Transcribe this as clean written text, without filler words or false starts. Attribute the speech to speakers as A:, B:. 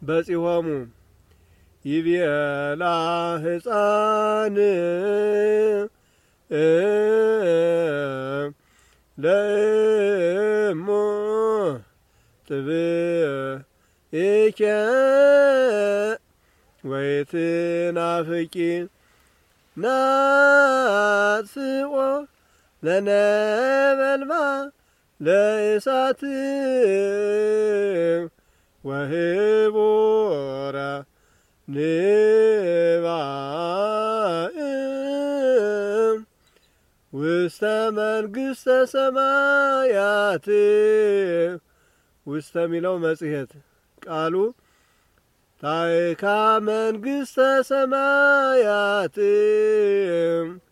A: በጺሆሙ ይቤላ ሕፃን ለእሞ ጥብኢከ ወይትናፍቂ ናጽኦ ለነበልባል ለእሳት ወህቡረ ንባእ ውስተ መንግሥተ ሰማያት ውስተ ሚለው መጽሔት ቃሉ ታይካ መንግሥተ ሰማያት